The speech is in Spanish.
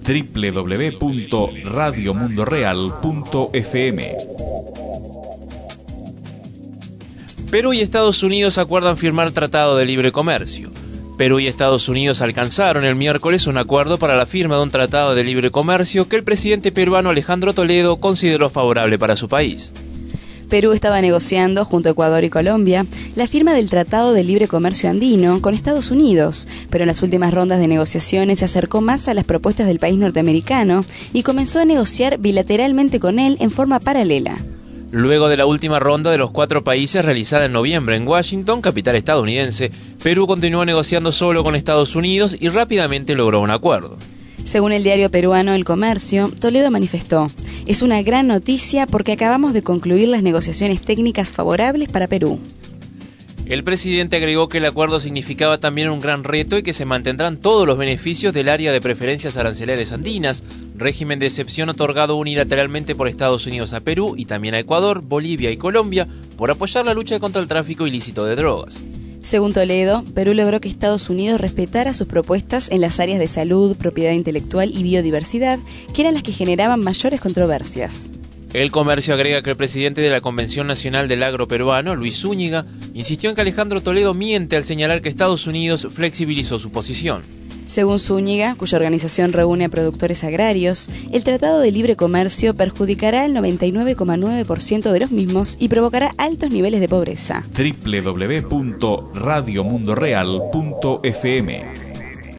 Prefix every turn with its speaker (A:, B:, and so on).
A: www.radiomundoreal.fm.
B: Perú y Estados Unidos acuerdan firmar tratado de libre comercio. Perú y Estados Unidos alcanzaron el miércoles un acuerdo para la firma de un tratado de libre comercio que el presidente peruano Alejandro Toledo consideró favorable para su país.
C: Perú estaba negociando, junto a Ecuador y Colombia, la firma del Tratado de Libre Comercio Andino con Estados Unidos, pero en las últimas rondas de negociaciones se acercó más a las propuestas del país norteamericano y comenzó a negociar bilateralmente con él en forma paralela.
B: Luego de la última ronda de los 4 países realizada en noviembre en Washington, capital estadounidense, Perú continuó negociando solo con Estados Unidos y rápidamente logró un acuerdo.
C: Según el diario peruano El Comercio, Toledo manifestó: "Es una gran noticia porque acabamos de concluir las negociaciones técnicas favorables para Perú".
B: El presidente agregó que el acuerdo significaba también un gran reto y que se mantendrán todos los beneficios del área de preferencias arancelarias andinas, régimen de excepción otorgado unilateralmente por Estados Unidos a Perú y también a Ecuador, Bolivia y Colombia por apoyar la lucha contra el tráfico ilícito de drogas.
C: Según Toledo, Perú logró que Estados Unidos respetara sus propuestas en las áreas de salud, propiedad intelectual y biodiversidad, que eran las que generaban mayores controversias.
B: El Comercio agrega que el presidente de la Convención Nacional del Agro Peruano, Luis Zúñiga, insistió en que Alejandro Toledo miente al señalar que Estados Unidos flexibilizó su posición.
C: Según Zúñiga, cuya organización reúne a productores agrarios, el Tratado de Libre Comercio perjudicará al 99,9% de los mismos y provocará altos niveles de pobreza.
A: www.radiomundoreal.fm